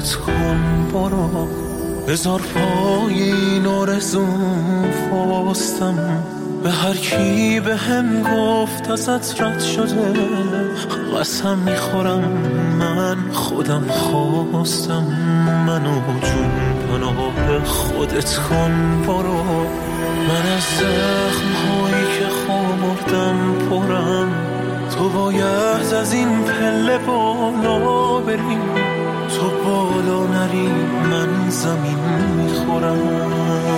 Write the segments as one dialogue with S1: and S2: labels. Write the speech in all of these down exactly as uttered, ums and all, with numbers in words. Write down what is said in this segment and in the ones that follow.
S1: خودت کن برو، بذار پای این آرزوم فاستم. به هر کی به هم گفت ازت رد شده، قسم میخورم من خودم خواستم. منو جون پناه خودت کن برو، من از زخم هایی که خوردم پرم. تو باید از این پله بالا بری، تو بالا نری من زمین میخورم.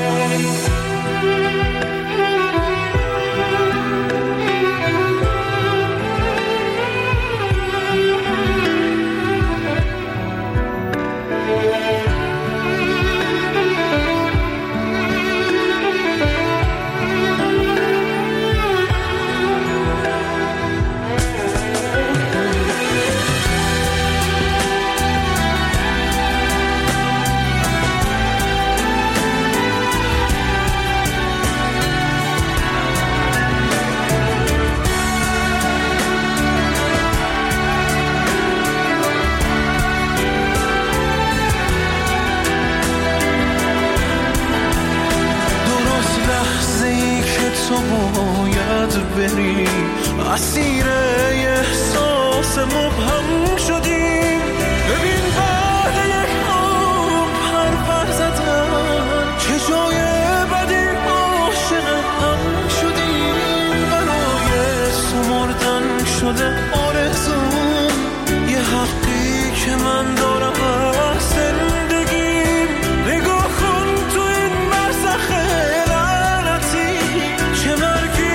S1: بری اسیر احساس مبهم شدیم. ببین بعد یک عمر پر پر زدن چه جای بدی عاشق هم شدیم. برای سمردن شده آرزوم، یه حقی که من دارم از زندگیم. نگاه کن تو این برزخ لعنتی، چه مرگی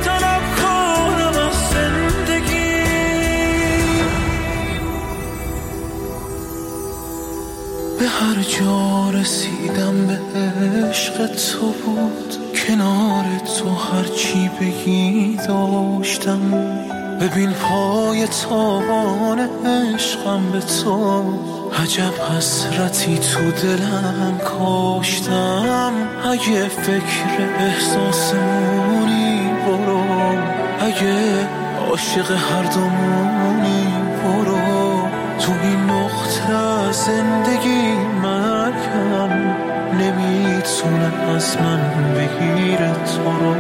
S1: به هر جا رسیدم به عشق تو بود. کنار تو هر چی بگی داشتم. ببین پای تابان عشقم به تو، عجب حسرتی تو دلم کاشتم. اگه فکر احساسمونی برو، اگه عاشق هر دومونی برو. تو این نقطه زندگی مرگم نمیتونه از من بگیره تو رو.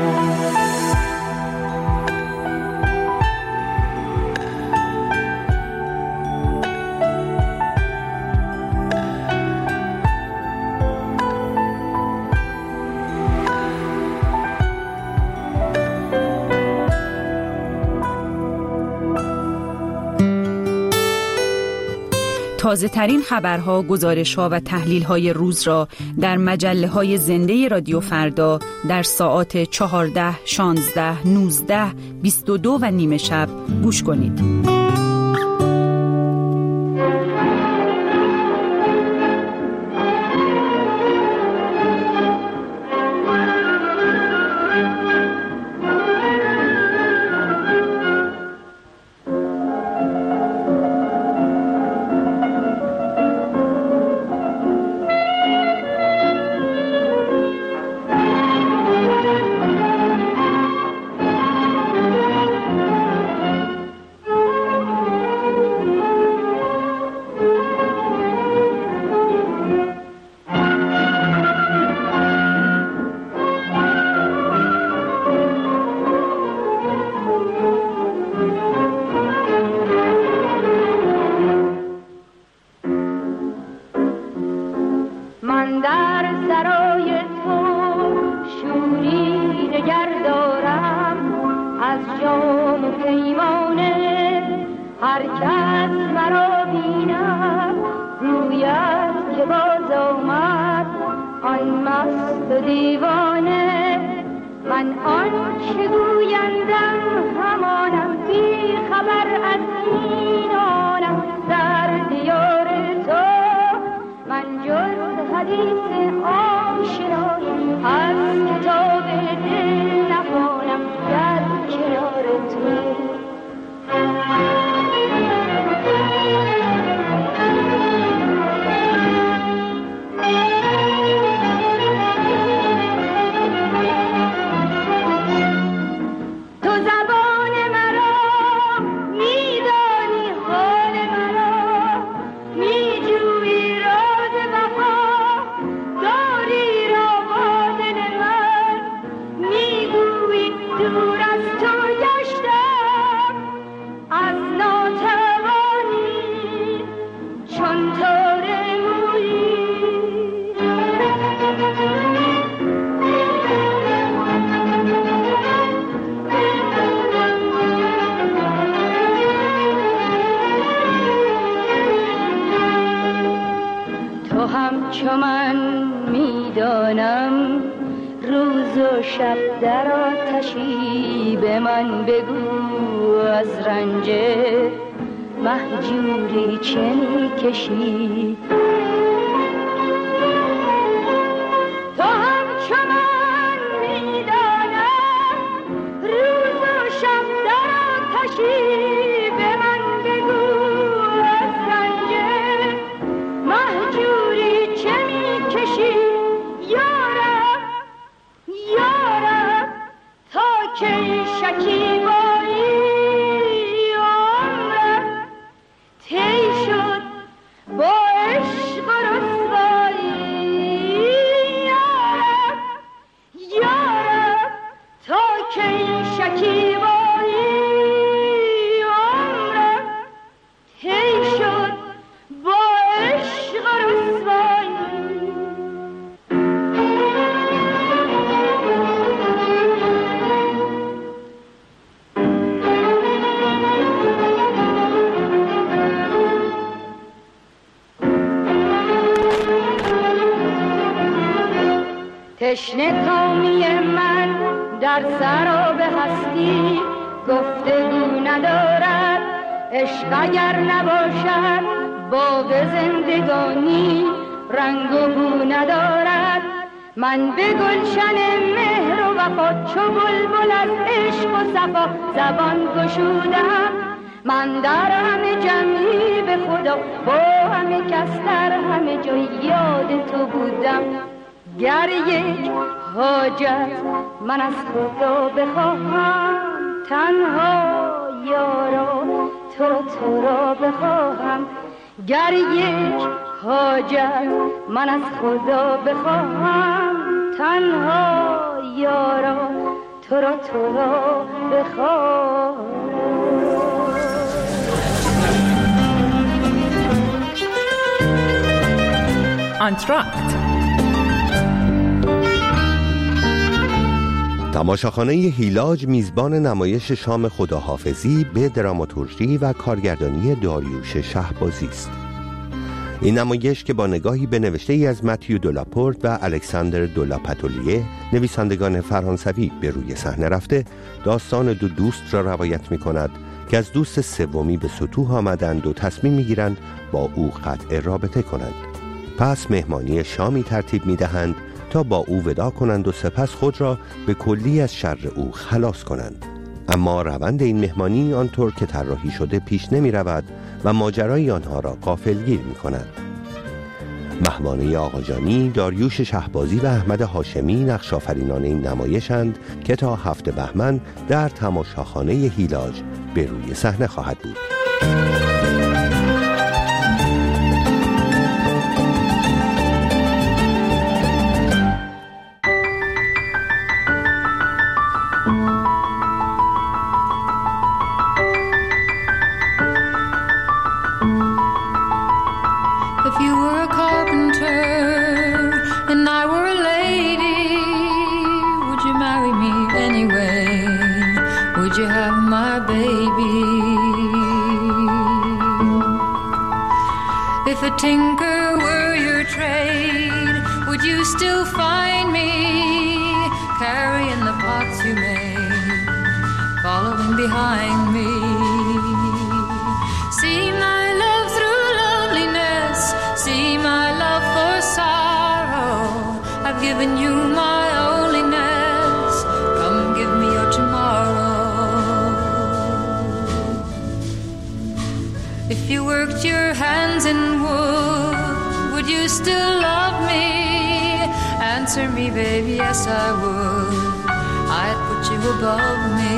S2: تازه ترین خبرها، گزارش‌ها و تحلیل‌های روز را در مجله‌های زنده رادیو فردا در ساعات چهارده، شانزده، نوزده، بیست و دو و نیمه شب گوش کنید.
S3: جوی دارم روز و شب در آتشی، به من بگو از رنج مهجوری چه می‌کشی. تو همچو من می‌دانم روز و شب در آتشی، به من بگو از رنج مهجوری چه می‌کشی. یارب یارب تا کی شکیبایی عمرم طی شد با عشق و رسوایی. یارب یارب تا کی شکیبایی عمرم طی شد با عشق و رسوایی. تشنه کامی من در سراب هستی، گفتگو ندارد عشق اگر نباشد باغ زندگانی رنگ و بو ندارد. من به گلشن مهر و وفا چو بلبل از عشق و صفا زبان گشودم. من در همه جمعی به خدا با همه کس در همه جای یاد تو بودم. گر یک حاجت من از خدا بخواهم، تنها یارا تو را تو را بخواهم. گر یک حاجت من از خدا بخواهم، تنها یارا تو را تو را بخواهم.
S2: آنتراکت
S4: تماشاخانه هیلاج میزبان نمایش شام خداحافظی به دراماتورژی و کارگردانی داریوش شهبازی است. این نمایش که با نگاهی به نوشته ای از متیو دولاپورت و الکساندر دولاپاتولیه نویسندگان فرانسوی به روی صحنه رفته، داستان دو دوست را روایت می کند که از دوست سومی به سطوح آمدند و تصمیم می گیرند با او قطع رابطه کنند. پس مهمانی شامی ترتیب می دهند تا با او وداع کنند و سپس خود را به کلی از شر او خلاص کنند. اما روند این مهمانی آنطور که طراحی شده پیش نمی رود و ماجرای آنها را غافلگیر می کند. مهمانه آقاجانی، داریوش شهبازی و احمد هاشمی نقش آفرینان این نمایشند که تا هفته بهمن در تماشاخانه هیلاج به روی صحنه خواهد بود.
S5: If a tinker were your trade, would you still find me carrying the pots you made, following behind me? See my love through loneliness, see my love for sorrow. I've given you my onlyness, come give me your tomorrow. If you worked your hands in wood, would you still love me? Answer me, baby, yes I would. I'd put you above me.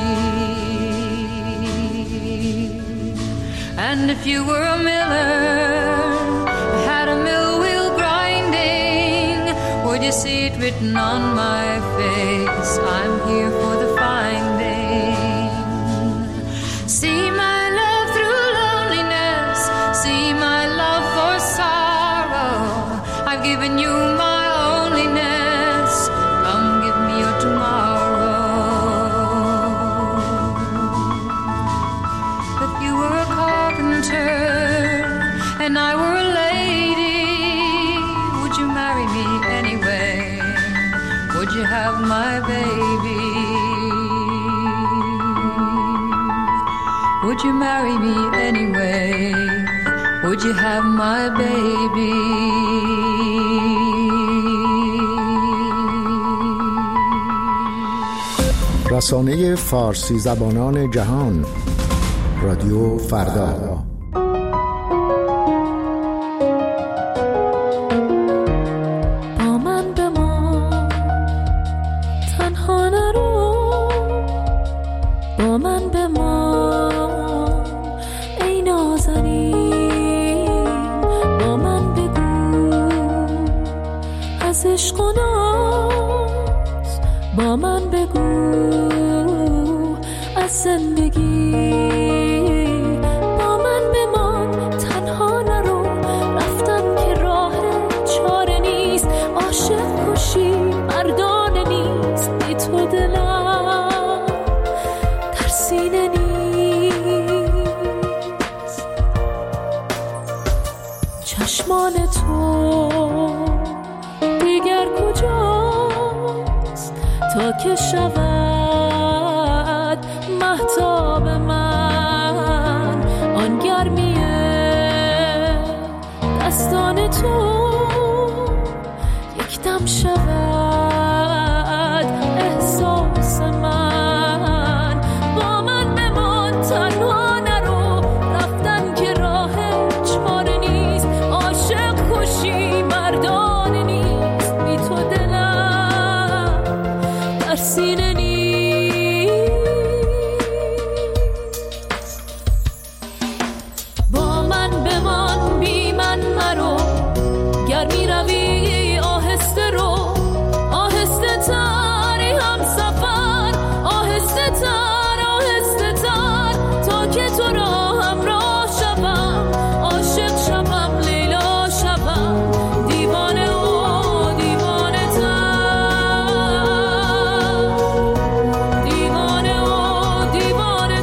S5: And if you were a miller, had a mill wheel grinding, would you see it written on my face? I'm here for the finding. See my love through loneliness, see my love for sorrow. I've given you my onlyness, come give me your tomorrow. If you were a carpenter and I were a lady, would you marry me anyway? you have my baby? Would you marry me anyway? Would you have my baby?
S6: رسانه فارسی زبانان جهان، رادیو فردا.
S7: با من بمان، تنها نرو. با من بمان ای نازنین، با من بگو از عشق و ناز. با من بگو از زندگی. با من بمان، تنها نرو. رفتن که راه چاره نیست، عاشق کشی مردانه نیست. بی تو دلم در سینه نیست. چشمان تو دیگر کجاست تا که شود مهتاب من؟ آن گرمیه دستان تو یک دم شود احساس من. با من بمان، تنها نرو. رفتن که راه چاره نیست، عاشق کشی مردانه نیست. بی تو دلم در سینه نیست. با من بمان، بی من مرو. گر می روی آهسته رو، آهسته تری هم سفر. آهسته تر، آهسته تر، تا که تو را همراه شوم. عاشق شوم، لیلا شوم. دیوانه و دیوانه تر، دیوانه و دیوانه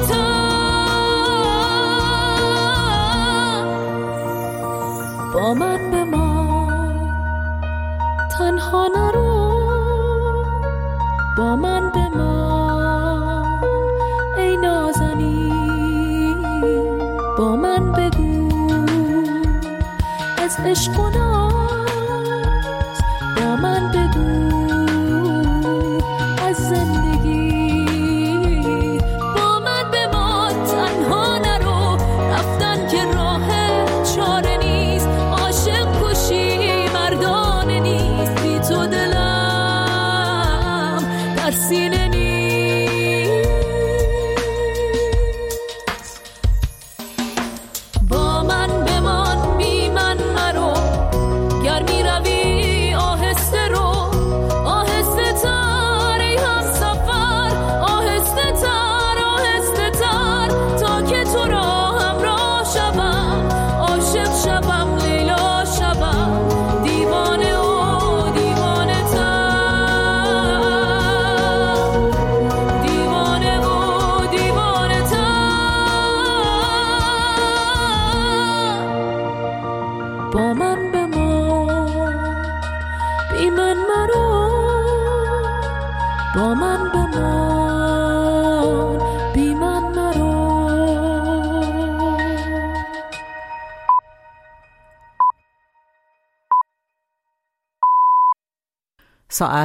S7: تر. با من بمان، تنها نرو. با من بمان ای نازنین، با من بگو از عشق و ناز. با من بگو از زندگی. با من بمان، تنها نرو. رفتن که راه چاره نیست، عاشق کشی مردانه نیست. بی تو دلم در سینه نیست. با من بمان، بی من مرو. گر می روی آهسته رو، آهسته تر ای هم سفر. آهسته تر، آهسته تر، تا که تو را همراه شوم. عاشق شوم، لیلا شوم. دیوانه و دیوانه تر، دیوانه و دیوانه تر. با من بمان، بی من مرو. با من بمان، بی من مرو.
S2: ساعت